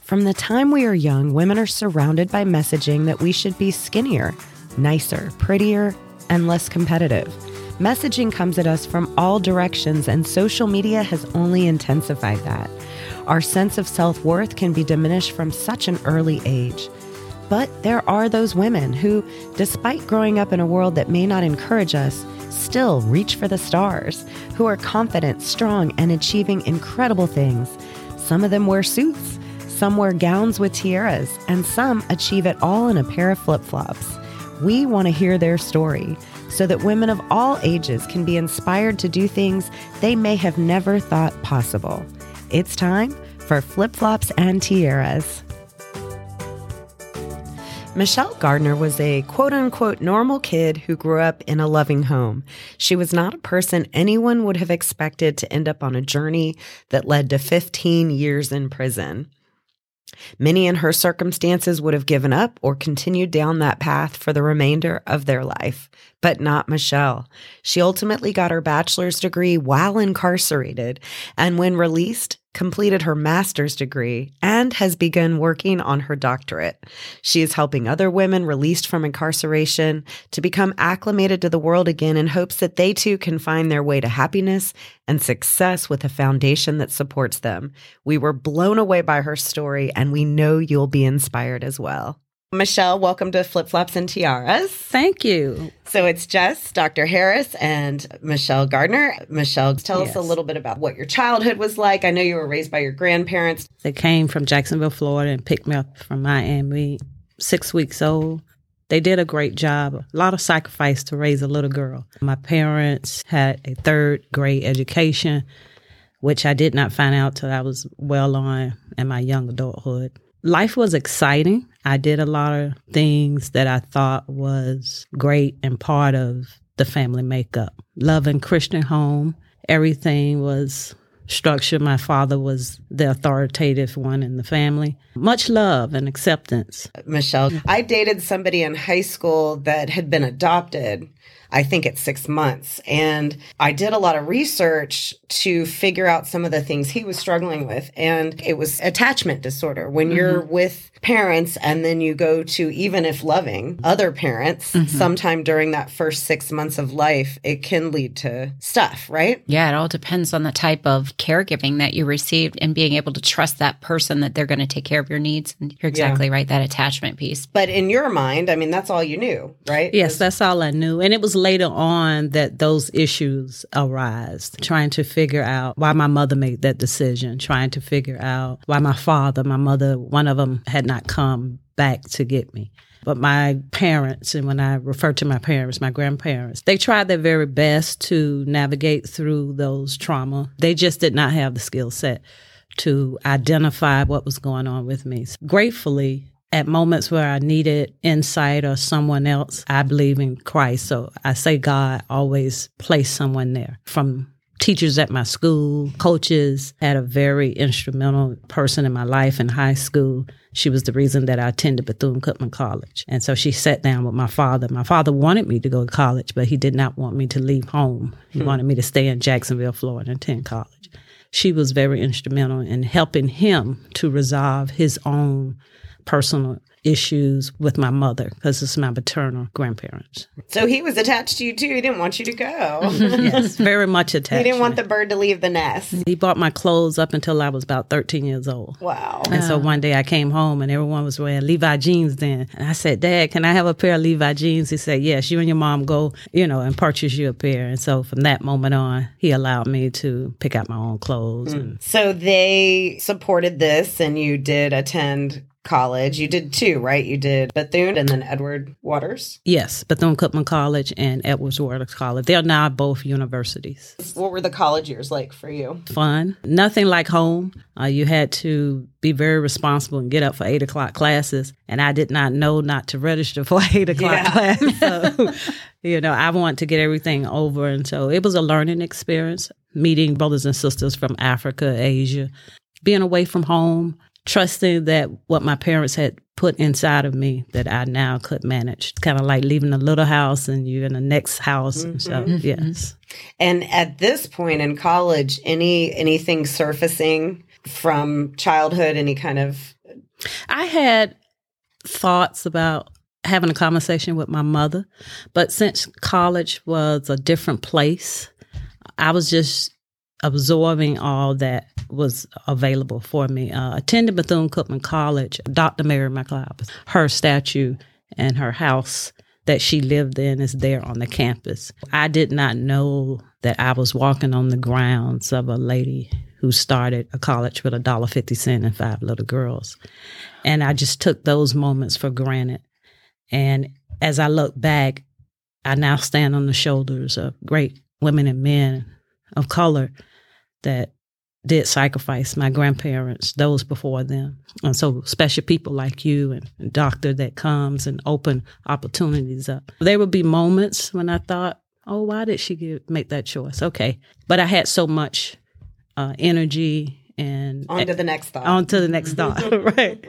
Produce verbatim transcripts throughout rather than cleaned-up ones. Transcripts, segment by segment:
From the time we are young, women are surrounded by messaging that we should be skinnier, nicer, prettier, and less competitive. Messaging comes at us from all directions, and social media has only intensified that. Our sense of self-worth can be diminished from such an early age. But there are those women who, despite growing up in a world that may not encourage us, still reach for the stars, who are confident, strong, and achieving incredible things. Some of them wear suits, some wear gowns with tiaras, and some achieve it all in a pair of flip-flops. We want to hear their story so that women of all ages can be inspired to do things they may have never thought possible. It's time for Flip-Flops and Tiaras. Michelle Gardner was a quote-unquote normal kid who grew up in a loving home. She was not a person anyone would have expected to end up on a journey that led to fifteen years in prison. Many in her circumstances would have given up or continued down that path for the remainder of their life, but not Michelle. She ultimately got her bachelor's degree while incarcerated, and when released, completed her master's degree and has begun working on her doctorate. She is helping other women released from incarceration to become acclimated to the world again in hopes that they too can find their way to happiness and success with a foundation that supports them. We were blown away by her story, and we know you'll be inspired as well. Michelle, welcome to Flip Flops and Tiaras. Thank you. So it's Jess, Doctor Harris, and Michelle Gardner. Michelle, tell yes. us a little bit about what your childhood was like. I know you were raised by your grandparents. They came from Jacksonville, Florida, and picked me up from Miami, six weeks old. They did a great job, a lot of sacrifice to raise a little girl. My parents had a third grade education, which I did not find out till I was well on in my young adulthood. Life was exciting. I did a lot of things that I thought was great and part of the family makeup. Loving Christian home. Everything was structured. My father was the authoritative one in the family. Much love and acceptance. Michelle, I dated somebody in high school that had been adopted, I think at six months. And I did a lot of research to figure out some of the things he was struggling with. And it was attachment disorder. When mm-hmm. you're with parents and then you go to, even if loving, other parents, mm-hmm. sometime during that first six months of life, it can lead to stuff, right? Yeah, it all depends on the type of caregiving that you received and being able to trust that person that they're going to take care of your needs. And you're exactly yeah. right, that attachment piece. But in your mind, I mean, that's all you knew, right? Yes, was- that's all I knew. And it was later on that those issues arise, trying to figure out why my mother made that decision, trying to figure out why my father, my mother, one of them had not come back to get me. But my parents, and when I refer to my parents, my grandparents, they tried their very best to navigate through those trauma. They just did not have the skill set to identify what was going on with me. Gratefully, at moments where I needed insight or someone else, I believe in Christ. So I say God always placed someone there. From teachers at my school, coaches, had a very instrumental person in my life in high school. She was the reason that I attended Bethune-Cookman College. And so she sat down with my father. My father wanted me to go to college, but he did not want me to leave home. He hmm. wanted me to stay in Jacksonville, Florida, and attend college. She was very instrumental in helping him to resolve his own personal issues with my mother, because it's my maternal grandparents. So he was attached to you too. He didn't want you to go. Yes, very much attached. He didn't want the bird to leave the nest. He bought my clothes up until I was about thirteen years old. Wow. And so one day I came home and everyone was wearing Levi jeans then. And I said, Dad, can I have a pair of Levi jeans? He said, yes, you and your mom go, you know, and purchase you a pair. And so from that moment on, he allowed me to pick out my own clothes. Mm. And so they supported this, and you did attend college. You did two, right? You did Bethune and then Edward Waters? Yes, Bethune-Cookman College and Edward Waters College. They're now both universities. What were the college years like for you? Fun. Nothing like home. Uh, you had to be very responsible and get up for eight o'clock classes. And I did not know not to register for eight o'clock yeah. class. So, you know, I want to get everything over. And so it was a learning experience, meeting brothers and sisters from Africa, Asia, being away from home, trusting that what my parents had put inside of me that I now could manage. It's kind of like leaving a little house and you're in the next house. Mm-hmm. So, yes. And at this point in college, any anything surfacing from childhood, any kind of I had thoughts about having a conversation with my mother, but since college was a different place, I was just absorbing all that was available for me. Uh, attended Bethune-Cookman College, Doctor Mary McLeod, her statue and her house that she lived in is there on the campus. I did not know that I was walking on the grounds of a lady who started a college with a dollar fifty cent and five little girls. And I just took those moments for granted. And as I look back, I now stand on the shoulders of great women and men of color that did sacrifice, my grandparents, those before them. And so special people like you and a doctor that comes and open opportunities up. There would be moments when I thought, oh, why did she give, make that choice? Okay. But I had so much uh, energy and... On to the next thought. On to the next thought, right.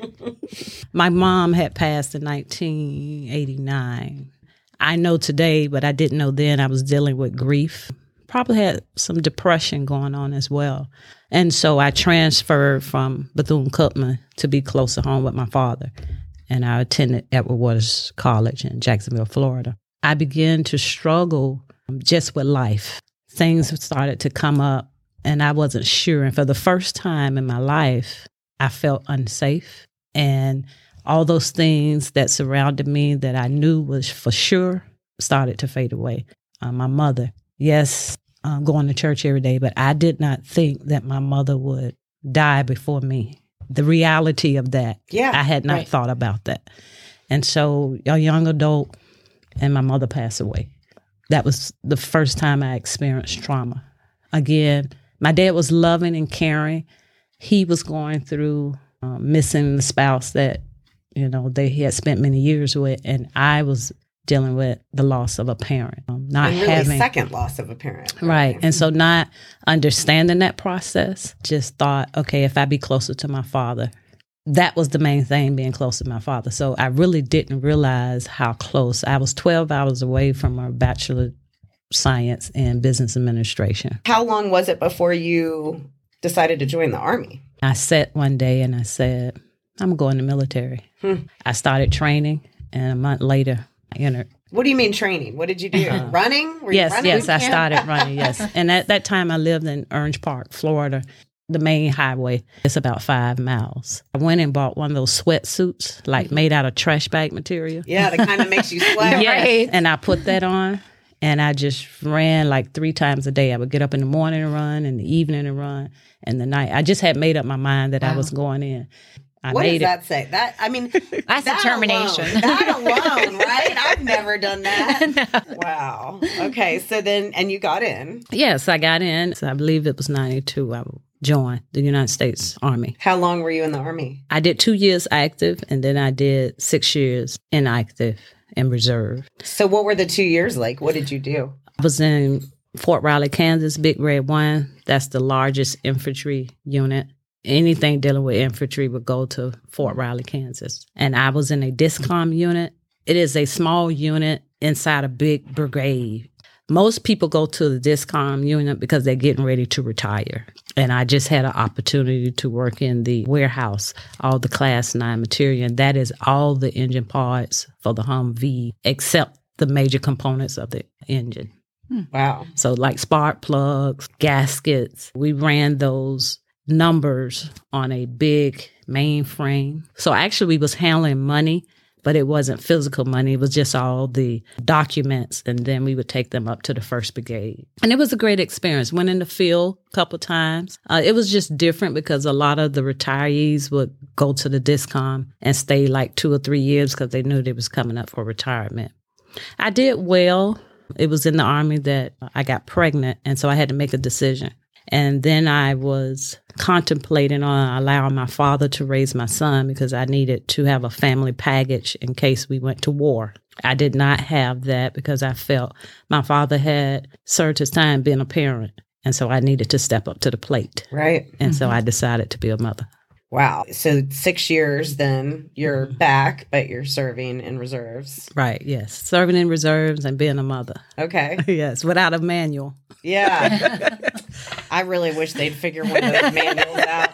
My mom had passed in nineteen eighty-nine. I know today, but I didn't know then I was dealing with grief. Probably had some depression going on as well. And so I transferred from Bethune-Cookman to be closer home with my father. And I attended Edward Waters College in Jacksonville, Florida. I began to struggle just with life. Things started to come up and I wasn't sure. And for the first time in my life, I felt unsafe. And all those things that surrounded me that I knew was for sure started to fade away. Uh, my mother, yes, um, going to church every day, but I did not think that my mother would die before me. The reality of that, yeah, I had not right. thought about that. And so a young adult and my mother passed away. That was the first time I experienced trauma. Again, my dad was loving and caring. He was going through um, missing the spouse that, you know, they he had spent many years with, and I was dealing with the loss of a parent. Um, not and really having second loss of a parent. Right. And so not understanding that process, just thought, okay, if I be closer to my father, that was the main thing, being close to my father. So I really didn't realize how close. I was twelve hours away from a Bachelor of Science in Business Administration. How long was it before you decided to join the Army? I sat one day and I said, I'm going to the military. Hmm. I started training, and a month later, I entered. What do you mean training? What did you do? Uh, running? Were yes, you running? yes, I started running, yes. And at that time, I lived in Orange Park, Florida. The main highway, it's about five miles. I went and bought one of those sweatsuits, like made out of trash bag material. Yeah, the kind that makes you sweat, yes. right? And I put that on, and I just ran like three times a day. I would get up in the morning and run, in the evening and run, and the night. I just had made up my mind that wow. I was going in. I what made does it. that say? That I mean, that's that determination. Alone, that alone, right? I've never done that. No. Wow. Okay, so then, and you got in. Yes, I got in. So I believe it was ninety-two. I joined the United States Army. How long were you in the Army? I did two years active, and then I did six years inactive and reserve. So what were the two years like? What did you do? I was in Fort Riley, Kansas, Big Red One. That's the largest infantry unit. Anything dealing with infantry would go to Fort Riley, Kansas. And I was in a DISCOM unit. It is a small unit inside a big brigade. Most people go to the DISCOM unit because they're getting ready to retire. And I just had an opportunity to work in the warehouse, all the Class nine material. And that is all the engine parts for the Humvee, except the major components of the engine. Wow. So like spark plugs, gaskets, we ran those numbers on a big mainframe. So actually we was handling money, but it wasn't physical money. It was just all the documents. And then we would take them up to the first brigade. And it was a great experience. Went in the field a couple times. Uh, it was just different because a lot of the retirees would go to the DISCOM and stay like two or three years because they knew they was coming up for retirement. I did well. It was in the Army that I got pregnant. And so I had to make a decision. And then I was contemplating on allowing my father to raise my son because I needed to have a family package in case we went to war. I did not have that because I felt my father had served his time being a parent. And so I needed to step up to the plate. Right. And mm-hmm. so I decided to be a mother. Wow. So six years then you're mm-hmm. back, but you're serving in reserves. Right. Yes. Serving in reserves and being a mother. Okay. Yes. Without a manual. Yeah. I really wish they'd figure one of those manuals out.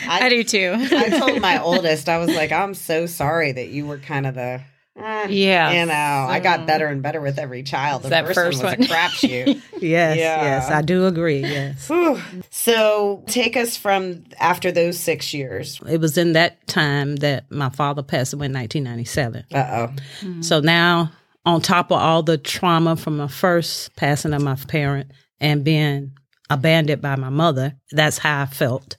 I, I do too. I told my oldest, I was like, I'm so sorry that you were kind of the, eh, yeah, you know, I got better and better with every child. The that first, first one one was a crapshoot. Yes, Yeah. yes, I do agree. Yes. Whew. So take us from after those six years. It was in that time that my father passed away in nineteen ninety-seven. Uh-oh. Mm-hmm. So now, on top of all the trauma from my first passing of my parent and being abandoned by my mother, that's how I felt.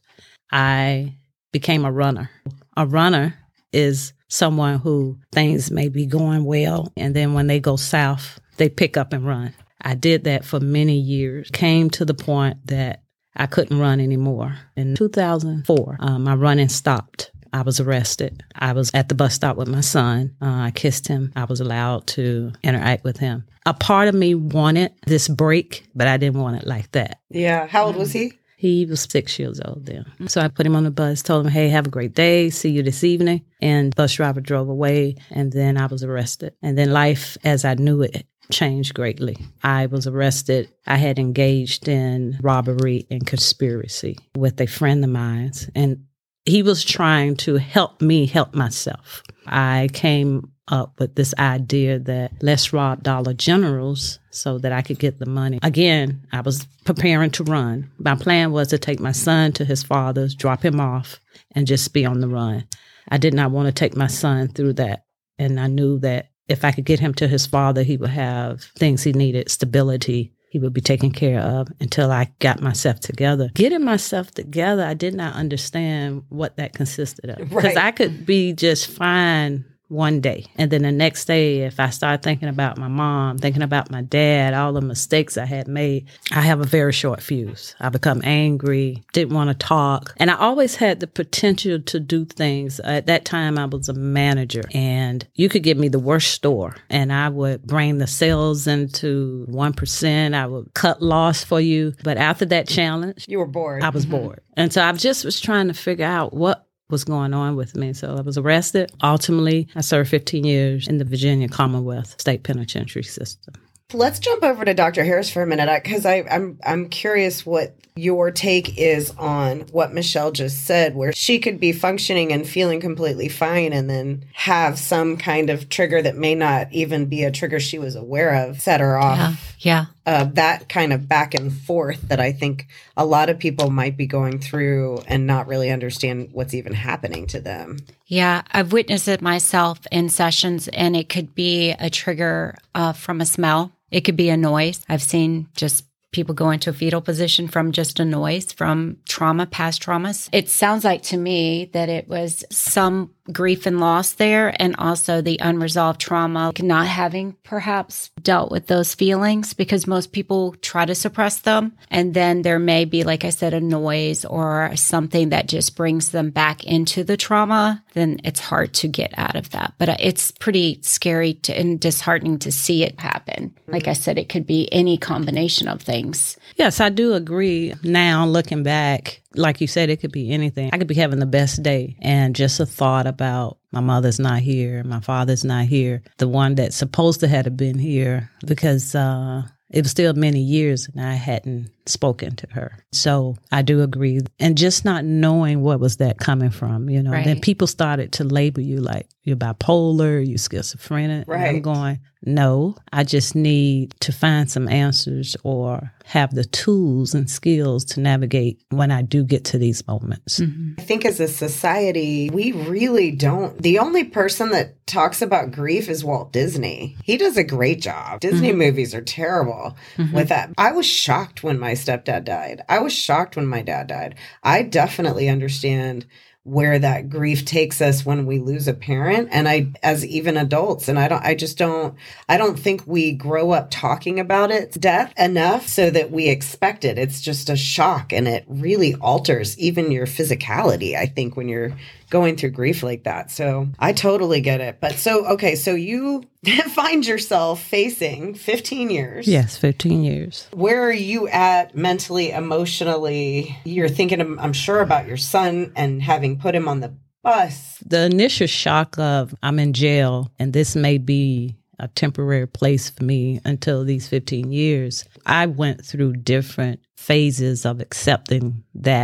I became a runner. A runner is someone who things may be going well, and then when they go south, they pick up and run. I did that for many years. Came to the point that I couldn't run anymore. In two thousand four, uh, my running stopped. I was arrested. I was at the bus stop with my son. Uh, I kissed him. I was allowed to interact with him. A part of me wanted this break, but I didn't want it like that. Yeah. How old was he? He was six years old then. So I put him on the bus, told him, hey, have a great day. See you this evening. And the bus driver drove away, and then I was arrested. And then life as I knew it changed greatly. I was arrested. I had engaged in robbery and conspiracy with a friend of mine, and he was trying to help me help myself. I came up with this idea that let's rob Dollar Generals so that I could get the money. Again, I was preparing to run. My plan was to take my son to his father's, drop him off, and just be on the run. I did not want to take my son through that. And I knew that if I could get him to his father, he would have things he needed, stability. He would be taken care of until I got myself together. Getting myself together, I did not understand what that consisted of. Because Right. I could be just fine one day. And then the next day, if I start thinking about my mom, thinking about my dad, all the mistakes I had made, I have a very short fuse. I become angry, didn't want to talk. And I always had the potential to do things. At that time, I was a manager, and you could give me the worst store, and I would bring the sales into one percent. I would cut loss for you. But after that challenge, You were bored. I was bored. And so I just was trying to figure out what was going on with me. So I was arrested. Ultimately, I served fifteen years in the Virginia Commonwealth State Penitentiary System. Let's jump over to Doctor Harris for a minute, because I'm I'm curious what your take is on what Michelle just said, where she could be functioning and feeling completely fine and then have some kind of trigger that may not even be a trigger she was aware of set her off. Yeah. Yeah. Uh, that kind of back and forth that I think a lot of people might be going through and not really understand what's even happening to them. Yeah, I've witnessed it myself in sessions, and it could be a trigger uh, from a smell. It could be a noise. I've seen just people go into a fetal position from just a noise, from trauma, past traumas. It sounds like to me that it was some grief and loss there, and also the unresolved trauma, not having perhaps dealt with those feelings, because most people try to suppress them. And then there may be, like I said, a noise or something that just brings them back into the trauma. Then it's hard to get out of that. But it's pretty scary to, and disheartening to see it happen. Like I said, it could be any combination of things. Yes, I do agree. Now, looking back, like you said, it could be anything. I could be having the best day, and just a thought about my mother's not here, my father's not here, the one that's supposed to have been here, because uh, it was still many years and I hadn't spoken to her. So I do agree. And just not knowing what was that coming from, you know, Right. then people started to label you like you're bipolar, you're schizophrenic. Right. And I'm going, no, I just need to find some answers or have the tools and skills to navigate when I do get to these moments. Mm-hmm. I think as a society, we really don't. The only person that talks about grief is Walt Disney. He does a great job. Disney Mm-hmm. movies are terrible Mm-hmm. with that. I was shocked when my stepdad died. I was shocked when my dad died. I definitely understand where that grief takes us when we lose a parent, and I, as even adults, and I don't, I just don't, I don't think we grow up talking about its death enough so that we expect it. It's just a shock, and it really alters even your physicality, I think, when you're going through grief like that. So I totally get it. But so, okay, so you find yourself facing fifteen years. Yes, fifteen years. Where are you at mentally, emotionally? You're thinking, I'm sure, about your son and having put him on the bus. The initial shock of I'm in jail and this may be a temporary place for me until these fifteen years. I went through different phases of accepting that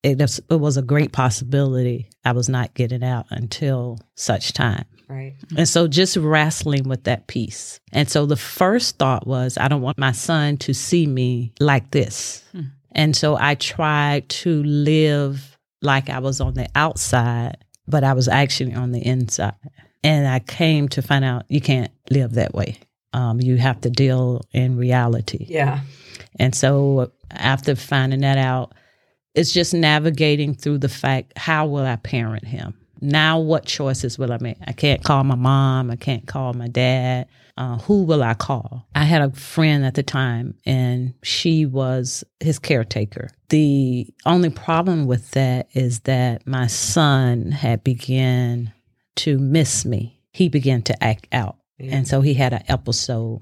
it, it was a great possibility I was not getting out until such time. Right. And so just wrestling with that piece. And so the first thought was, I don't want my son to see me like this. Hmm. And so I tried to live like I was on the outside, but I was actually on the inside. And I came to find out you can't live that way. Um, you have to deal in reality. Yeah. And so after finding that out, it's just navigating through the fact, how will I parent him? Now, what choices will I make? I can't call my mom. I can't call my dad. Uh, who will I call? I had a friend at the time, and she was his caretaker. The only problem with that is that my son had begun to miss me. He began to act out. Yeah. And so he had an episode.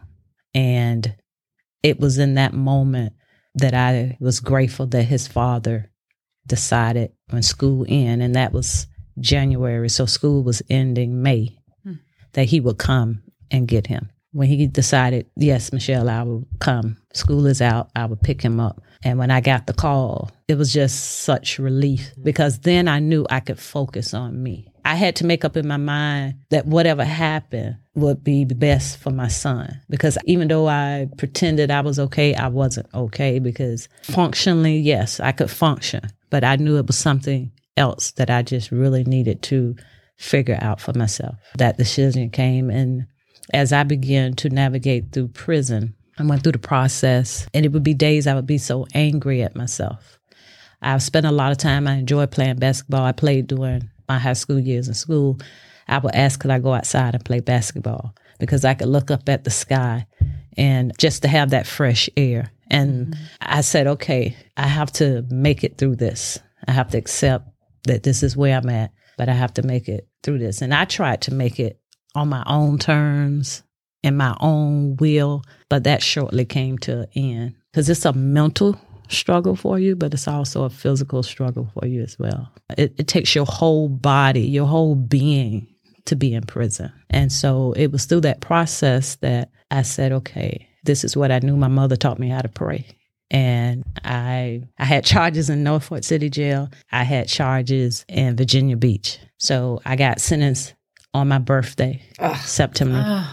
And it was in that moment that I was grateful that his father decided when school ended, and that was January, so school was ending May, hmm. that he would come and get him. When he decided, yes, Michelle, I will come. School is out. I would pick him up. And when I got the call, it was just such relief, because then I knew I could focus on me. I had to make up in my mind that whatever happened would be best for my son, because even though I pretended I was okay, I wasn't okay, because functionally, yes, I could function, but I knew it was something else that I just really needed to figure out for myself. That decision came, and as I began to navigate through prison, I went through the process, and it would be days I would be so angry at myself. I've spent a lot of time, I enjoyed playing basketball. I played during my high school years in school. I would ask, could I go outside and play basketball? Because I could look up at the sky and just to have that fresh air. And mm-hmm. I said, okay, I have to make it through this. I have to accept that this is where I'm at, but I have to make it through this. And I tried to make it on my own terms, in my own will, but that shortly came to an end, because it's a mental struggle for you, but it's also a physical struggle for you as well. It, it takes your whole body, your whole being to be in prison. And so it was through that process that I said, okay, this is what I knew. My mother taught me how to pray. And I I had charges in Norfolk City Jail. I had charges in Virginia Beach. So I got sentenced on my birthday, Ugh. September.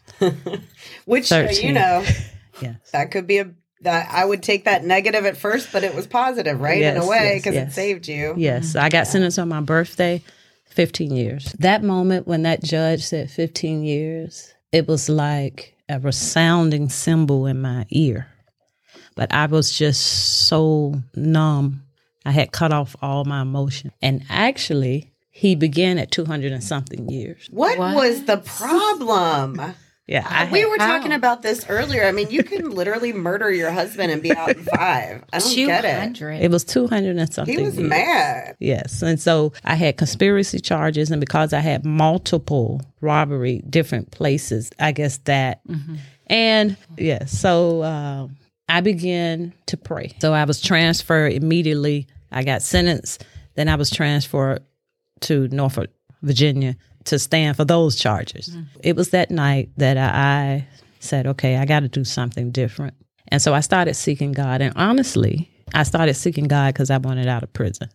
Which, uh, you know, yes. that could be a, that I would take that negative at first, but it was positive, right? Yes, in a way, because yes, yes. it saved you. Yes. I got yeah. sentenced on my birthday, fifteen years. That moment when that judge said fifteen years, it was like a resounding cymbal in my ear. But I was just so numb. I had cut off all my emotion. And actually, he began at two hundred and something years. What, what? was the problem? Yeah, I we had, were talking how? about this earlier. I mean, you can literally murder your husband and be out in five. I don't get it. It was two hundred and something. He was years. mad. Yes. And so I had conspiracy charges. And because I had multiple robbery, different places, I guess that. Mm-hmm. And yes, yeah, so uh, I began to pray. So I was transferred immediately. I got sentenced. Then I was transferred to Norfolk, Virginia, to stand for those charges. Mm. It was that night that I said, okay, I got to do something different. And so I started seeking God. And honestly, I started seeking God because I wanted out of prison.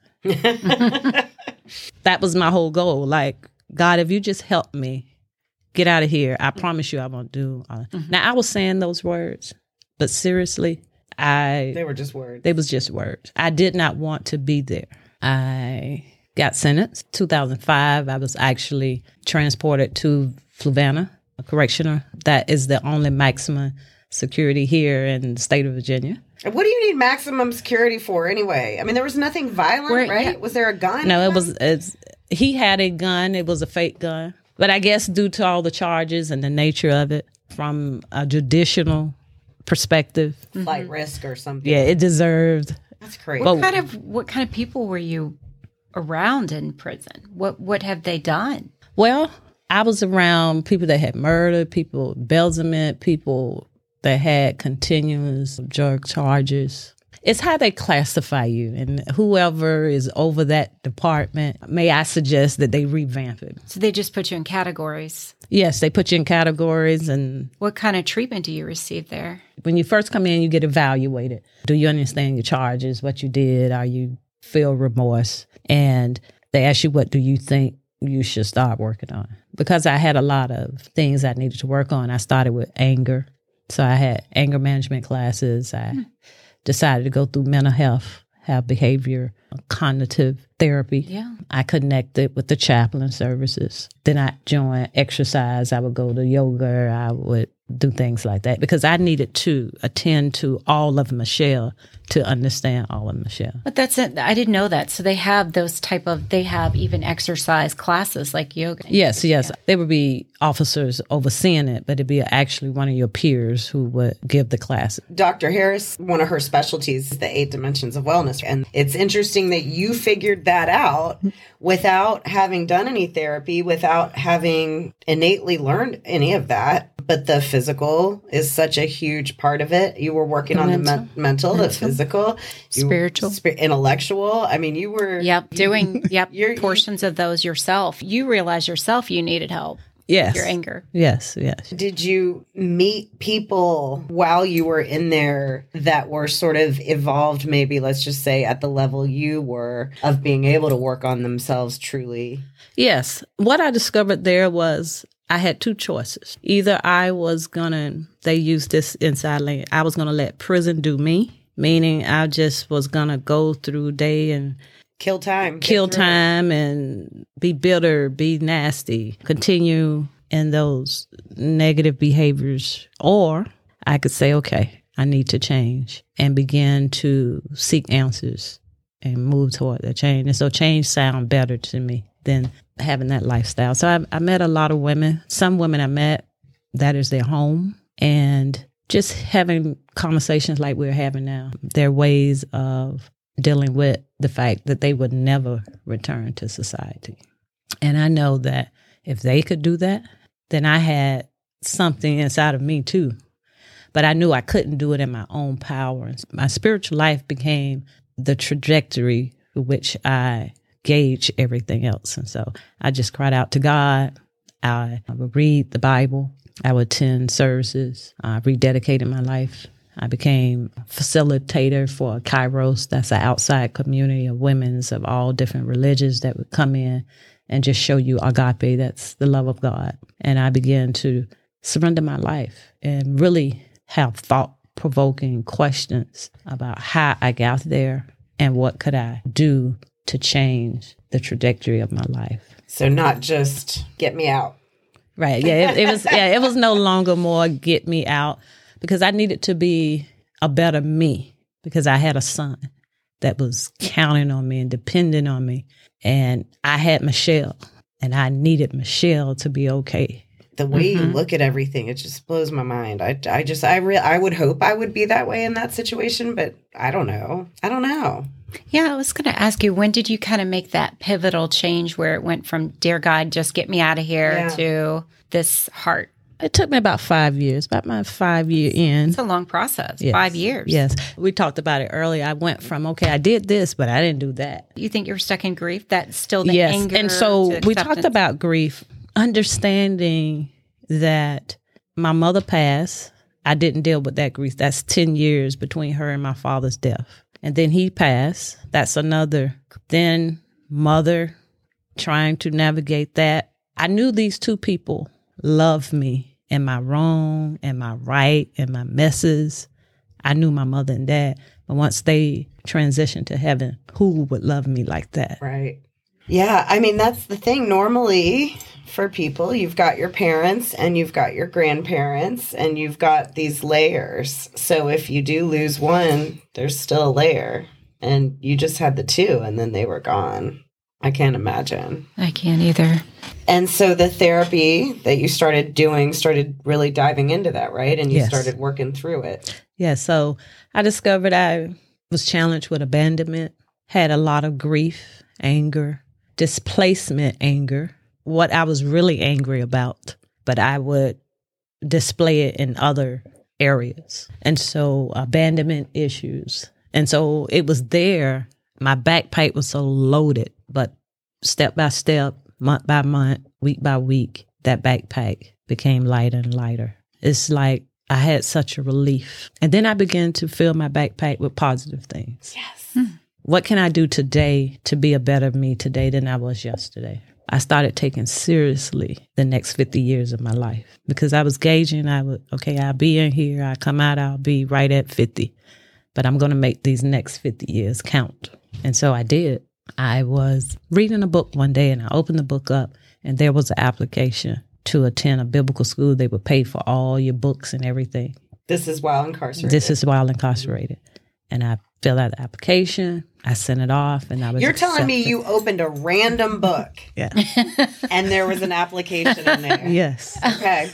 That was my whole goal. Like, God, if you just help me get out of here, I promise you I won't do. Uh, mm-hmm. Now, I was saying those words, but seriously, I... They were just words. They was just words. I did not want to be there. I... got sentenced. two thousand five, I was actually transported to Fluvanna, a correctional. That is the only maximum security here in the state of Virginia. What do you need maximum security for anyway? I mean, there was nothing violent, Where, right? Yeah. Was there a gun? No, it was, it's, he had a gun. It was a fake gun. But I guess due to all the charges and the nature of it, from a judicial perspective. Flight mm-hmm. risk or something. Yeah, it deserved. That's crazy. What kind of, what kind of people were you around in prison? What what have they done? Well, I was around people that had murdered, people embezzlement, people that had continuous drug charges. It's how they classify you, and whoever is over that department, may I suggest that they revamp it. So they just put you in categories? Yes, they put you in categories. And what kind of treatment do you receive there? When you first come in, you get evaluated. Do you understand your charges, what you did? Are you feel remorse. And they ask you, what do you think you should start working on? Because I had a lot of things I needed to work on. I started with anger. So I had anger management classes. I mm. decided to go through mental health, have behavior, cognitive therapy. Yeah. I connected with the chaplain services. Then I joined exercise. I would go to yoga. I would do things like that because I needed to attend to all of Michelle to understand all of Michelle. But that's it. I didn't know that. So they have those type of, they have even exercise classes like yoga. Yes, yes. Yeah. There would be officers overseeing it, but it'd be actually one of your peers who would give the class. Doctor Harris, one of her specialties is the eight dimensions of wellness. And it's interesting that you figured that out without having done any therapy, without having innately learned any of that. But the physical is such a huge part of it. You were working the on mental. the me- mental, mental, the physical, spiritual, you, intellectual. I mean, you were... Yep, doing yep you're, portions of those yourself. You realized yourself you needed help. Yes. Your anger. Yes, yes. Did you meet people while you were in there that were sort of evolved, maybe, let's just say, at the level you were of being able to work on themselves truly? Yes. What I discovered there was I had two choices. Either I was going to, they used this inside lane, I was going to let prison do me, meaning I just was going to go through day and Kill time. Kill time and be bitter, be nasty, continue in those negative behaviors. Or I could say, okay, I need to change and begin to seek answers and move toward the change. And so change sound better to me than having that lifestyle. So I, I met a lot of women. Some women I met, that is their home. And just having conversations like we're having now, their ways of dealing with the fact that they would never return to society. And I know that if they could do that, then I had something inside of me too. But I knew I couldn't do it in my own power. My spiritual life became the trajectory for which I gauge everything else. And so I just cried out to God. I would read the Bible. I would attend services. I rededicated my life. I became facilitator for Kairos. That's an outside community of women's of all different religions that would come in and just show you agape. That's the love of God. And I began to surrender my life and really have thought-provoking questions about how I got there and what could I do to change the trajectory of my life. So not just get me out. Right. Yeah. It, it was. Yeah. It was no longer more get me out. Because I needed to be a better me because I had a son that was counting on me and depending on me. And I had Michelle and I needed Michelle to be okay. The way mm-hmm. you look at everything, it just blows my mind. I, I just, I re- I would hope I would be that way in that situation, but I don't know. I don't know. Yeah, I was going to ask you, when did you kind of make that pivotal change where it went from, dear God, just get me out of here yeah. to this heart? It took me about five years, about my five year in. It's a long process, yes. five years. Yes. We talked about it earlier. I went from, okay, I did this, but I didn't do that. You think you're stuck in grief? That's still the yes. anger? And so we talked about grief, understanding that my mother passed. I didn't deal with that grief. That's ten years between her and my father's death. And then he passed. That's another. Then mother, trying to navigate that. I knew these two people loved me and my wrong and my right and my messes. I knew my mother and dad. But once they transitioned to heaven, who would love me like that? Right. Yeah. I mean, that's the thing. Normally for people, you've got your parents and you've got your grandparents and you've got these layers. So if you do lose one, there's still a layer. And you just had the two and then they were gone. I can't imagine. I can't either. And so the therapy that you started doing started really diving into that, right? And you yes. started working through it. Yeah. So I discovered I was challenged with abandonment, had a lot of grief, anger, displacement anger, what I was really angry about, but I would display it in other areas. And so abandonment issues. And so it was there. My backpack was so loaded, but step by step, month by month, week by week, that backpack became lighter and lighter. It's like I had such a relief. And then I began to fill my backpack with positive things. Yes. Mm. what can I do today to be a better me today than I was yesterday? I started taking seriously the next fifty years of my life because I was gauging, I would, okay, I'll be in here, I come out, I'll be right at fifty, but I'm going to make these next fifty years count. And so I did. I was reading a book one day and I opened the book up and there was an application to attend a biblical school. They would pay for all your books and everything. This is while incarcerated. This is while incarcerated. And I filled out the application. I sent it off and I was You're accepted. telling me you opened a random book. Yeah. And there was an application in there. Yes. Okay.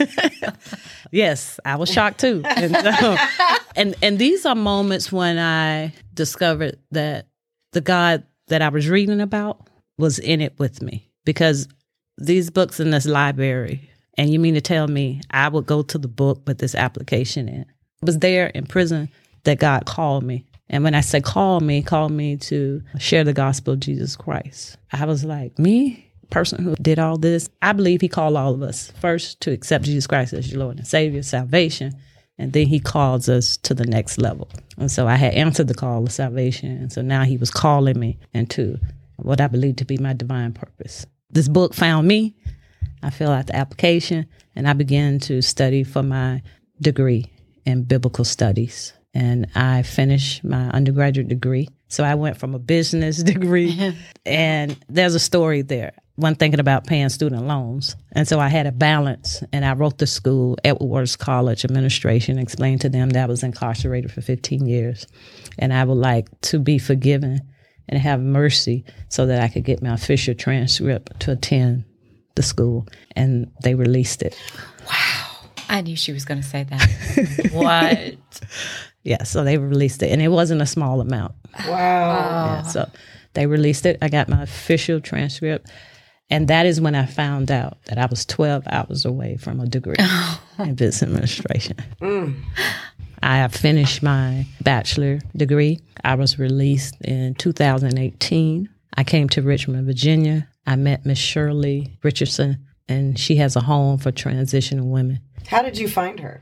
Yes. I was shocked too. And, so, and and these are moments when I discovered that the God that I was reading about was in it with me. Because these books in this library, and you mean to tell me I would go to the book with this application in? It was there in prison that God called me. And when I say call me, call me to share the gospel of Jesus Christ. I was like, me, person who did all this, I believe he called all of us first to accept Jesus Christ as your Lord and Savior, salvation. And then he calls us to the next level. And so I had answered the call of salvation. And so now he was calling me into what I believe to be my divine purpose. This book found me. I filled out the application and I began to study for my degree in biblical studies. And I finished my undergraduate degree. So I went from a business degree, and there's a story there. One thinking about paying student loans. And so I had a balance, and I wrote the school, Edwards College Administration, explained to them that I was incarcerated for fifteen years. And I would like to be forgiven and have mercy so that I could get my official transcript to attend the school. And they released it. Wow. I knew she was going to say that. What? Yeah, so they released it, and it wasn't a small amount. Wow. Yeah, so they released it. I got my official transcript, and that is when I found out that I was twelve hours away from a degree in business administration. Mm. I have finished my bachelor degree. I was released in two thousand eighteen. I came to Richmond, Virginia. I met Miss Shirley Richardson, and she has a home for transitional women. How did you find her?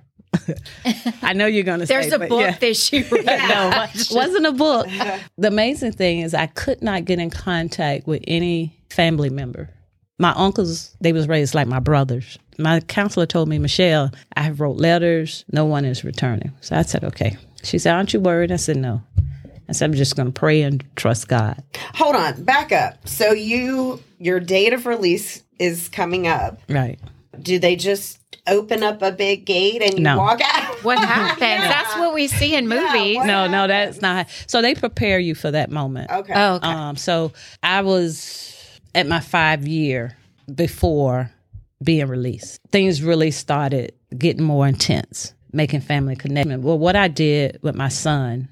I know you're going to say. There's a book yeah. that she wrote. No, it wasn't a book. The amazing thing is I could not get in contact with any family member. My uncles, they was raised like my brothers. My counselor told me, Michelle, I have wrote letters. No one is returning. So I said, okay. She said, aren't you worried? I said, no. I said, I'm just going to pray and trust God. Hold on. Back up. So you, your date of release is coming up. Right. Do they just open up a big gate and you no. walk out? What happens? Yeah. That's what we see in movies. Yeah, no, happens? no, that's not. So they prepare you for that moment. Okay. Oh, okay. Um, so I was at my five year before being released. Things really started getting more intense, making family connection. Well, what I did with my son,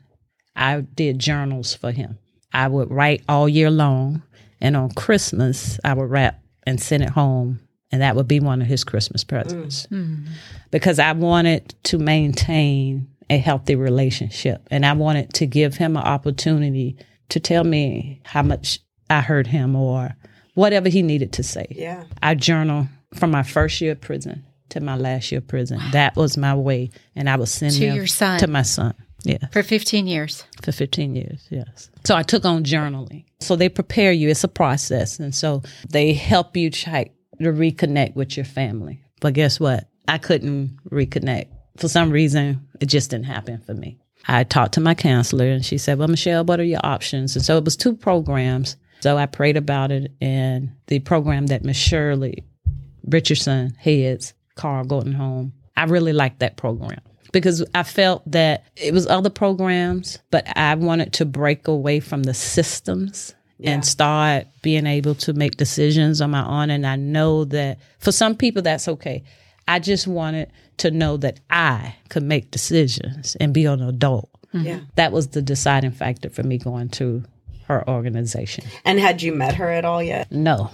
I did journals for him. I would write all year long, and on Christmas, I would wrap and send it home. And that would be one of his Christmas presents. Mm. Because I wanted to maintain a healthy relationship. And I wanted to give him an opportunity to tell me how much I hurt him or whatever he needed to say. Yeah. I journal from my first year of prison to my last year of prison. That was my way. And I would send to them your son. to my son. Yeah. For fifteen years. For fifteen years, yes. So I took on journaling. So they prepare you. It's a process. And so they help you try to reconnect with your family. But guess what? I couldn't reconnect. For some reason, it just didn't happen for me. I talked to my counselor and she said, well, Michelle, what are your options? And so it was two programs. So I prayed about it, and the program that Miss Shirley Richardson heads, Carl Gordon Home, I really liked that program because I felt that it was other programs, but I wanted to break away from the systems yeah. and start being able to make decisions on my own. And I know that for some people, that's okay. I just wanted to know that I could make decisions and be an adult. Mm-hmm. Yeah. That was the deciding factor for me going to her organization. And had you met her at all yet? No.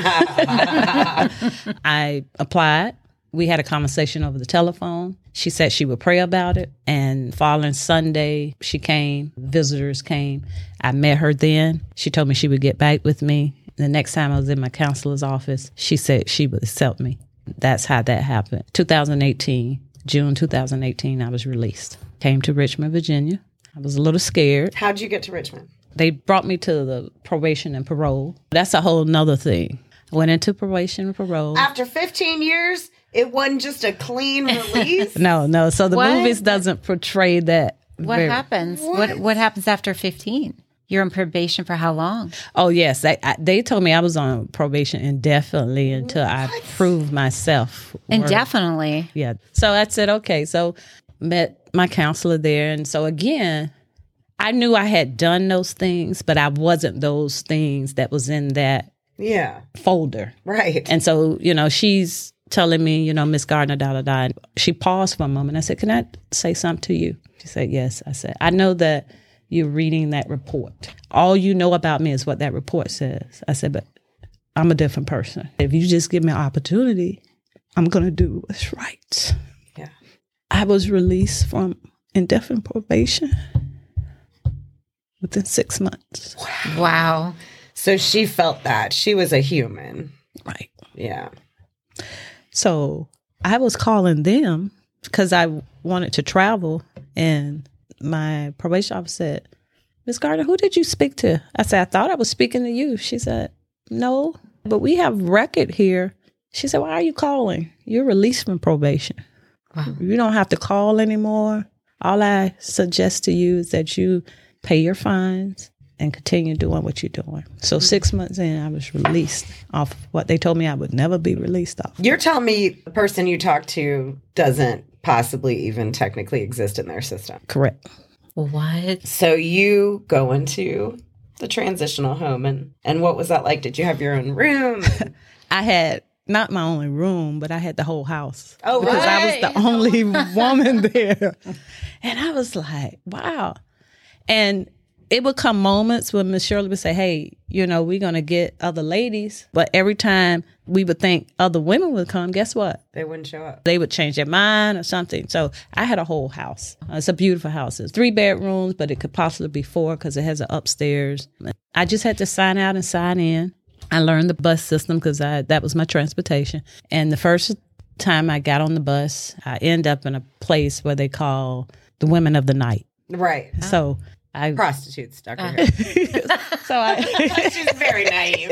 I applied. We had a conversation over the telephone. She said she would pray about it. And following Sunday, she came, visitors came. I met her then. She told me she would get back with me. The next time I was in my counselor's office, she said she would accept me. That's how that happened. two thousand eighteen, June two thousand eighteen, I was released. Came to Richmond, Virginia. I was a little scared. How'd you get to Richmond? They brought me to the probation and parole. That's a whole nother thing. I went into probation and parole. After fifteen years, it wasn't just a clean release? no, no. So the What? movies doesn't portray that. What very- happens? What? What What happens after fifteen? You're on probation for how long? Oh, yes. They, I, they told me I was on probation indefinitely until I proved myself. Indefinitely. Yeah. So I said, okay. So met my counselor there. And so again, I knew I had done those things, but I wasn't those things that was in that Yeah. folder. Right. And so, you know, she's telling me, you know, Miss Gardner, da, da, da. And she paused for a moment. I said, can I say something to you? She said, yes. I said, I know that you're reading that report. All you know about me is what that report says. I said, but I'm a different person. If you just give me an opportunity, I'm going to do what's right. Yeah. I was released from indefinite probation within six months. Wow. So she felt that. She was a human. Right. Yeah. So I was calling them because I wanted to travel, and my probation officer said, Miss Gardner, who did you speak to? I said, I thought I was speaking to you. She said, no, but we have record here. She said, why are you calling? You're released from probation. Wow. You don't have to call anymore. All I suggest to you is that you pay your fines and continue doing what you're doing. So six months in, I was released off what they told me I would never be released off. You're telling me the person you talked to doesn't possibly even technically exist in their system. Correct. What? So you go into the transitional home, and, and what was that like? Did you have your own room? I had not my only room, but I had the whole house. Oh, because I was right. the only woman there. And I was like, wow. And it would come moments when Miss Shirley would say, hey, you know, we're going to get other ladies. But every time we would think other women would come, guess what? They wouldn't show up. They would change their mind or something. So I had a whole house. Uh, it's a beautiful house. It's three bedrooms, but it could possibly be four because it has an upstairs. I just had to sign out and sign in. I learned the bus system because I that was my transportation. And the first time I got on the bus, I end up in a place where they call the women of the night. Right. So I Prostitutes, Doctor Harris. so I She's very naive.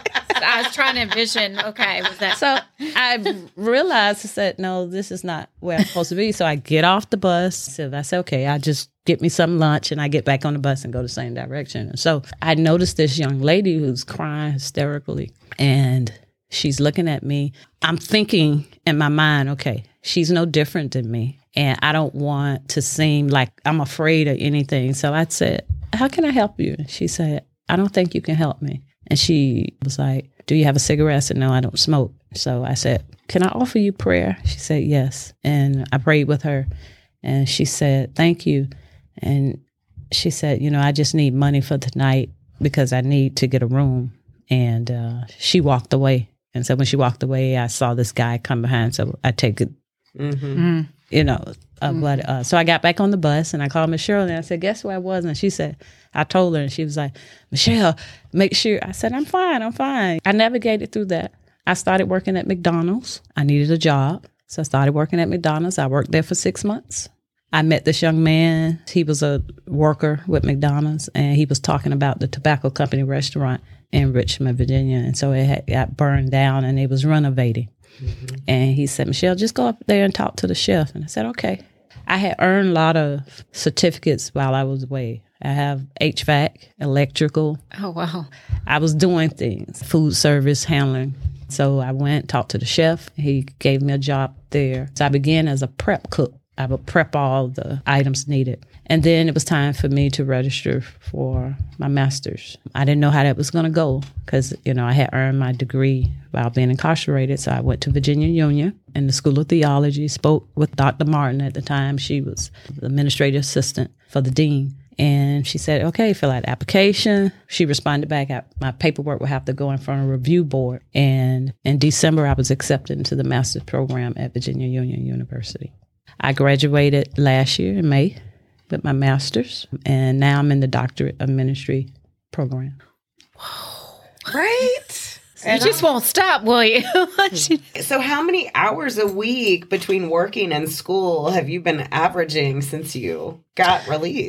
I was trying to envision, okay, was that... so I realized I said, no, this is not where I'm supposed to be. So I get off the bus. So I said, okay, I just get me some lunch and I get back on the bus and go the same direction. And so I noticed this young lady who's crying hysterically, and she's looking at me. I'm thinking in my mind, okay, she's no different than me. And I don't want to seem like I'm afraid of anything. So I said, how can I help you? And she said, I don't think you can help me. And she was like, do you have a cigarette? I said, no, I don't smoke. So I said, can I offer you prayer? She said, yes. And I prayed with her. And she said, thank you. And she said, you know, I just need money for tonight because I need to get a room. And uh, she walked away. And so when she walked away, I saw this guy come behind. So I take it. Mm-hmm. Mm. You know, uh, mm. but uh, so I got back on the bus and I called Miss Shirley and I said, guess where I was? And she said, I told her, and she was like, Michelle, make sure. I said, I'm fine, I'm fine. I navigated through that. I started working at McDonald's. I needed a job. So I started working at McDonald's. I worked there for six months. I met this young man. He was a worker with McDonald's, and he was talking about the tobacco company restaurant in Richmond, Virginia. And so it had got burned down and it was renovating. Mm-hmm. And he said, Michelle, just go up there and talk to the chef. And I said, okay. I had earned a lot of certificates while I was away. I have H V A C, electrical. Oh, wow. I was doing things, food service, handling. So I went, talked to the chef. He gave me a job there. So I began as a prep cook. I would prep all the items needed. And then it was time for me to register for my master's. I didn't know how that was going to go because, you know, I had earned my degree while being incarcerated. So I went to Virginia Union in the School of Theology, spoke with Doctor Martin at the time. She was the administrative assistant for the dean. And she said, okay, fill out the application. She responded back, my paperwork will have to go in front of a review board. And in December, I was accepted into the master's program at Virginia Union University. I graduated last year in May with my master's, and now I'm in the doctorate of ministry program. Whoa. Right? You just won't stop, will you? So how many hours a week between working and school have you been averaging since you got released?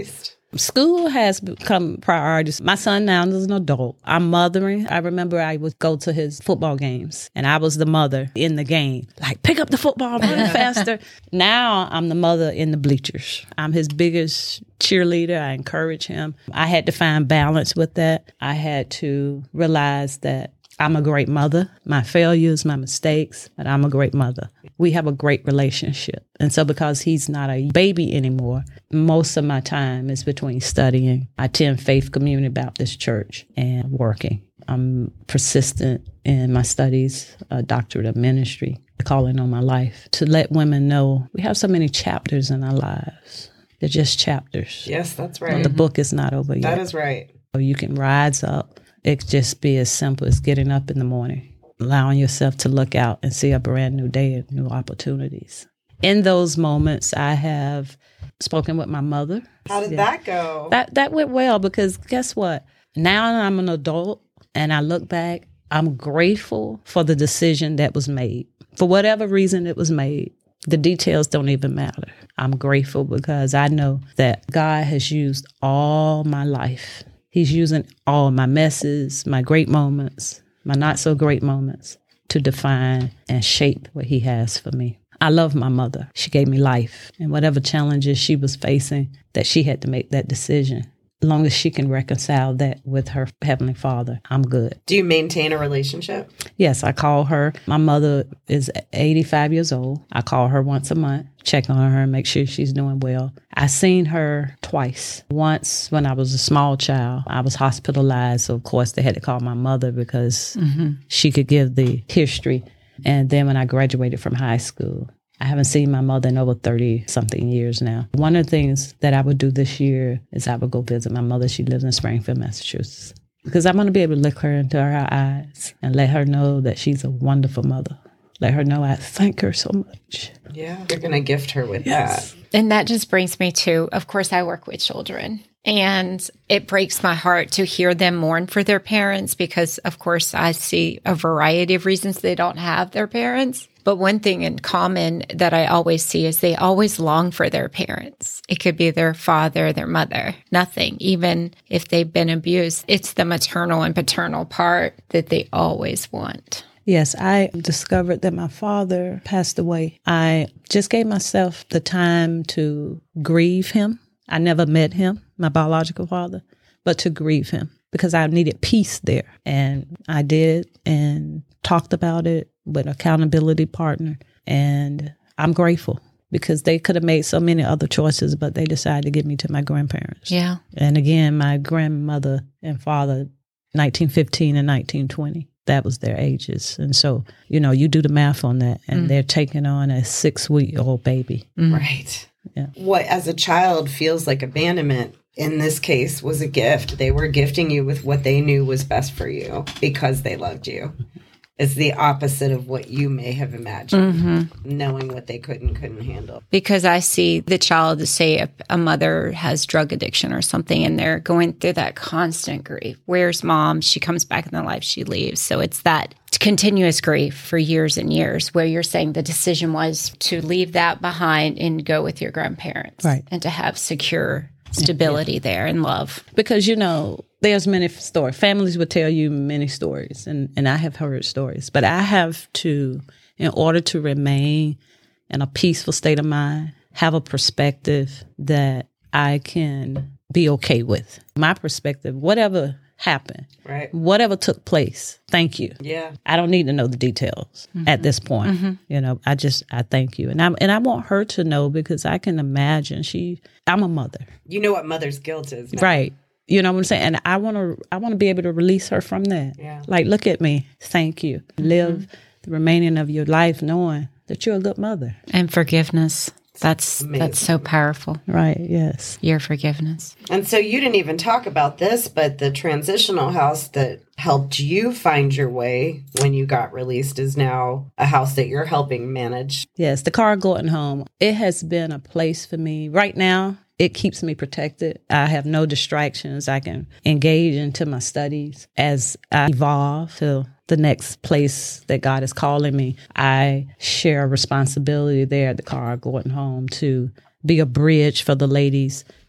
School has become priorities. My son now is an adult. I'm mothering. I remember I would go to his football games, and I was the mother in the game. Like, pick up the football, run faster. Now I'm the mother in the bleachers. I'm his biggest cheerleader. I encourage him. I had to find balance with that. I had to realize that I'm a great mother. My failures, my mistakes, but I'm a great mother. We have a great relationship. And so because he's not a baby anymore, most of my time is between studying. I attend Faith Community Baptist Church and working. I'm persistent in my studies, a doctorate of ministry, calling on my life to let women know we have so many chapters in our lives. They're just chapters. Yes, that's right. The book is not over yet. That is right. You can rise up. It could just be as simple as getting up in the morning, allowing yourself to look out and see a brand new day and new opportunities. In those moments, I have spoken with my mother. How did Yeah. that go? That that went well because guess what? Now I'm an adult and I look back, I'm grateful for the decision that was made. For whatever reason it was made. The details don't even matter. I'm grateful because I know that God has used all my life. He's using all my messes, my great moments, my not so great moments to define and shape what he has for me. I love my mother. She gave me life. And whatever challenges she was facing, that she had to make that decision. As long as she can reconcile that with her Heavenly Father, I'm good. Do you maintain a relationship? Yes, I call her. My mother is eighty-five years old. I call her once a month, check on her, make sure she's doing well. I seen her twice. Once when I was a small child, I was hospitalized. So, of course, they had to call my mother because mm-hmm. she could give the history. And then when I graduated from high school, I haven't seen my mother in over thirty-something years now. One of the things that I would do this year is I would go visit my mother. She lives in Springfield, Massachusetts. Because I want to be able to look her into her eyes and let her know that she's a wonderful mother. Let her know I thank her so much. Yeah. You're going to gift her with Yes. that. And that just brings me to, of course, I work with children. And it breaks my heart to hear them mourn for their parents because, of course, I see a variety of reasons they don't have their parents. But one thing in common that I always see is they always long for their parents. It could be their father, their mother, nothing. Even if they've been abused, it's the maternal and paternal part that they always want. Yes, I discovered that my father passed away. I just gave myself the time to grieve him. I never met him, my biological father, but to grieve him because I needed peace there. And I did and talked about it with an accountability partner. And I'm grateful because they could have made so many other choices, but they decided to give me to my grandparents. Yeah. And again, my grandmother and father, nineteen fifteen and nineteen twenty. That was their ages. And so, you know, you do the math on that and mm. they're taking on a six-week-old baby. Mm. Right. Yeah. What as a child feels like abandonment in this case was a gift. They were gifting you with what they knew was best for you because they loved you. It's the opposite of what you may have imagined, mm-hmm. knowing what they could and couldn't handle. Because I see the child, say a, a mother has drug addiction or something, and they're going through that constant grief. Where's mom? She comes back in their life, she leaves. So it's that continuous grief for years and years where you're saying the decision was to leave that behind and go with your grandparents. Right. And to have secure stability yeah. there and love. Because, you know, there's many stories. Families would tell you many stories, and, and I have heard stories. But I have to, in order to remain in a peaceful state of mind, have a perspective that I can be okay with. My perspective, whatever happened, right? Whatever took place, thank you. Yeah. I don't need to know the details mm-hmm. at this point. Mm-hmm. You know, I just, I thank you. And I and I want her to know because I can imagine she, I'm a mother. You know what mother's guilt is now. Right. You know what I'm saying? And I want to I want to be able to release her from that. Yeah. Like, look at me. Thank you. Mm-hmm. Live the remaining of your life knowing that you're a good mother. And forgiveness. That's Amazing. That's so powerful. Right, yes. Your forgiveness. And so you didn't even talk about this, but the transitional house that helped you find your way when you got released is now a house that you're helping manage. Yes, the Carr Gordon home. It has been a place for me. Right now, it keeps me protected. I have no distractions. I can engage into my studies as I evolve to the next place that God is calling me. I share a responsibility there at the Carr Gordon home to be a bridge for the ladies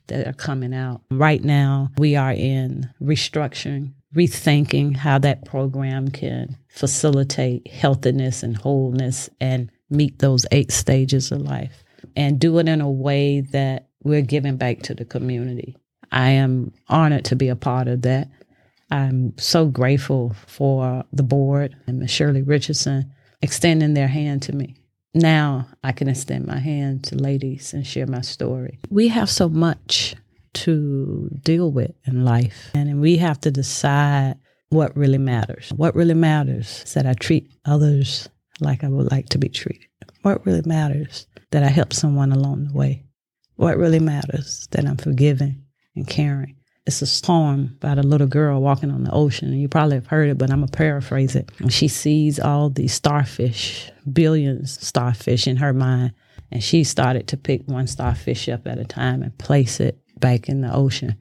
that are coming out. Right now, we are in restructuring, rethinking how that program can facilitate healthiness and wholeness and meet those eight stages of life and do it in a way that we're giving back to the community. I am honored to be a part of that. I'm so grateful for the board and Miz Shirley Richardson extending their hand to me. Now I can extend my hand to ladies and share my story. We have so much to deal with in life, and we have to decide what really matters. What really matters is that I treat others like I would like to be treated. What really matters that I help someone along the way. What really matters that I'm forgiving and caring. It's a poem about a little girl walking on the ocean, and you probably have heard it, but I'm going to paraphrase it. And she sees all these starfish, billions of starfish in her mind, and she started to pick one starfish up at a time and place it back in the ocean.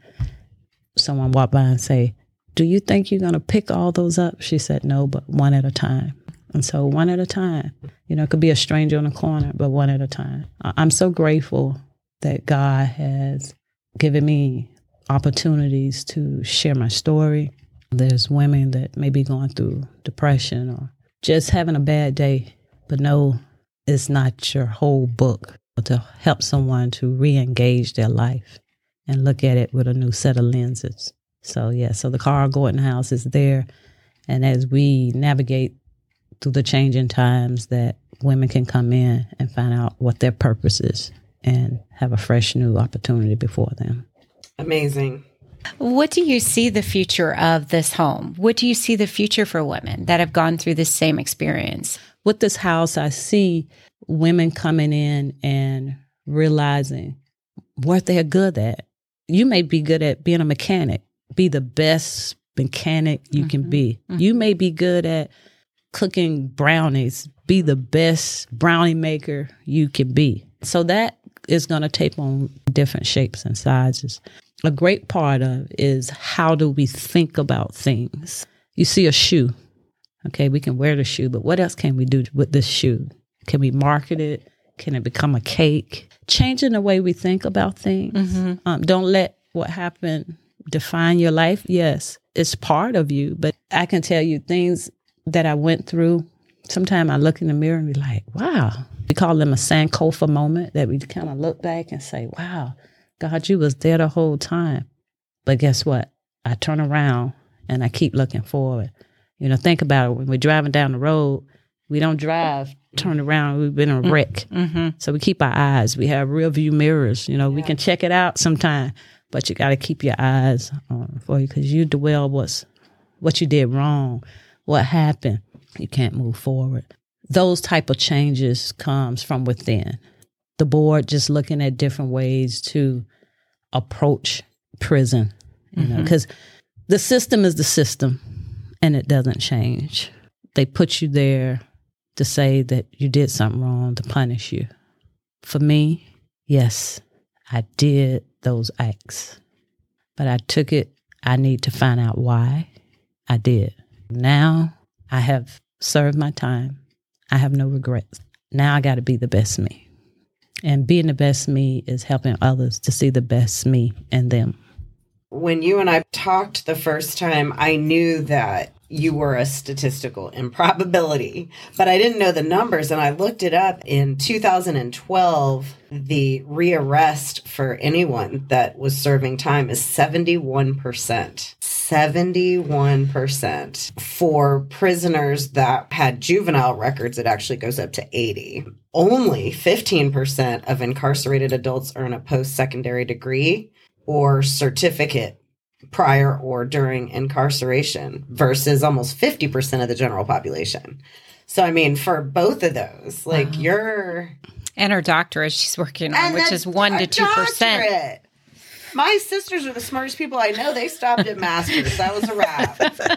Someone walked by and say, "Do you think you're going to pick all those up?" She said, "No, but one at a time." And so one at a time, you know, it could be a stranger on the corner, but one at a time. I'm so grateful that God has given me opportunities to share my story. There's women that may be going through depression or just having a bad day, but no, it's not your whole book. To help someone to re-engage their life and look at it with a new set of lenses. So yeah, so the Carl Gordon House is there. And as we navigate through the changing times, that women can come in and find out what their purpose is and have a fresh new opportunity before them. Amazing. What do you see the future of this home? What do you see the future for women that have gone through this same experience? With this house, I see women coming in and realizing what they're good at. You may be good at being a mechanic, be the best mechanic you mm-hmm. can be. Mm-hmm. You may be good at cooking brownies, be the best brownie maker you can be. So that is going to take on different shapes and sizes. A great part of it is how do we think about things? You see a shoe. Okay, we can wear the shoe, but what else can we do with this shoe? Can we market it? Can it become a cake? Changing the way we think about things. Mm-hmm. Um, don't let what happened define your life. Yes, it's part of you, but I can tell you things that I went through. Sometimes I look in the mirror and be like, wow. We call them a Sankofa moment, that we kind of look back and say, wow, God, you was there the whole time. But guess what? I turn around and I keep looking forward. You know, think about it. When we're driving down the road, we don't drive, turn around, we've been in a wreck. Mm-hmm. So we keep our eyes. We have rear view mirrors. You know, yeah. We can check it out sometime, but you got to keep your eyes on for you, because you dwell what's, what you did wrong, what happened. You can't move forward. Those type of changes comes from within. The board just looking at different ways to approach prison, you mm-hmm. know, because the system is the system and it doesn't change. They put you there to say that you did something wrong, to punish you. For me, yes, I did those acts, but I took it. I need to find out why I did. Now I have served my time. I have no regrets. Now I got to be the best me. And being the best me is helping others to see the best me in them. When you and I talked the first time, I knew that you were a statistical improbability, but I didn't know the numbers. And I looked it up. In two thousand twelve, the rearrest for anyone that was serving time is seventy-one percent. seventy-one percent. For prisoners that had juvenile records, it actually goes up to eighty. Only fifteen percent of incarcerated adults earn a post-secondary degree or certificate prior or during incarceration versus almost fifty percent of the general population. So, I mean, for both of those, like wow. you're... And her doctorate she's working on, which is one to two percent. My sisters are the smartest people I know. They stopped at master's. That was a wrap.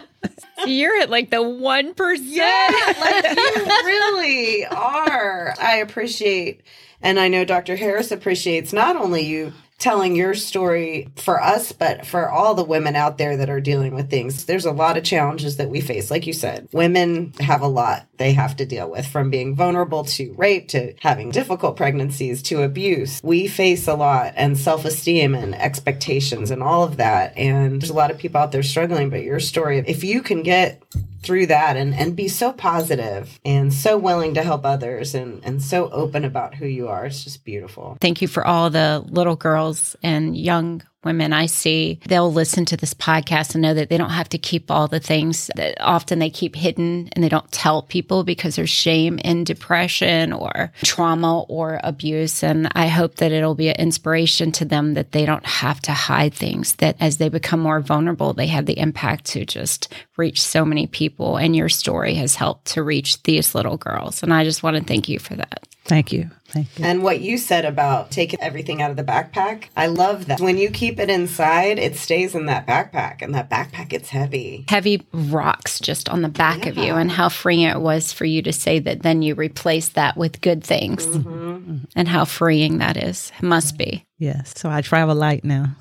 So you're at like the one percent. Yeah, like you really are. I appreciate, and I know Doctor Harris appreciates not only you telling your story for us, but for all the women out there that are dealing with things. There's a lot of challenges that we face. Like you said, women have a lot they have to deal with, from being vulnerable to rape, to having difficult pregnancies, to abuse. We face a lot, and self-esteem and expectations and all of that. And there's a lot of people out there struggling, but your story, if you can get through that and, and be so positive and so willing to help others and, and so open about who you are, it's just beautiful. Thank you for all the little girls and young women I see. They'll listen to this podcast and know that they don't have to keep all the things that often they keep hidden and they don't tell people because there's shame in depression or trauma or abuse. And I hope that it'll be an inspiration to them that they don't have to hide things, that as they become more vulnerable, they have the impact to just reach so many people. And your story has helped to reach these little girls. And I just want to thank you for that. Thank you. Thank you. And what you said about taking everything out of the backpack, I love that. When you keep it inside, it stays in that backpack, and that backpack gets heavy. Heavy rocks just on the back yeah. of you, and how freeing it was for you to say that then you replace that with good things, mm-hmm. and how freeing that is. It must be. Yes. So I travel light now.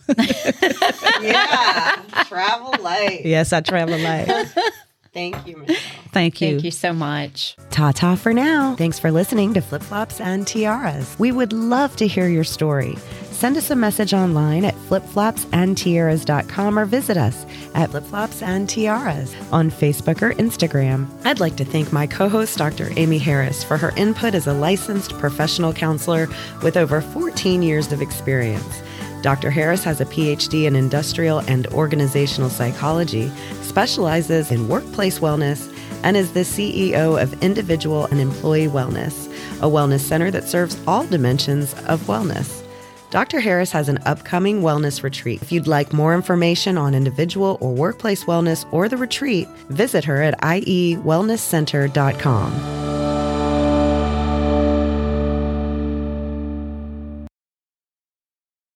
Yeah. Travel light. Yes, I travel light. Thank you, Michelle. Thank you. Thank you so much. Ta-ta for now. Thanks for listening to Flip Flops and Tiaras. We would love to hear your story. Send us a message online at flip flops and tiaras dot com or visit us at Flip Flops and Tiaras on Facebook or Instagram. I'd like to thank my co-host, Doctor Amy Harris, for her input as a licensed professional counselor with over fourteen years of experience. Doctor Harris has a P H D in industrial and organizational psychology, specializes in workplace wellness, and is the C E O of Individual and Employee Wellness, a wellness center that serves all dimensions of wellness. Doctor Harris has an upcoming wellness retreat. If you'd like more information on individual or workplace wellness or the retreat, visit her at I E wellness center dot com.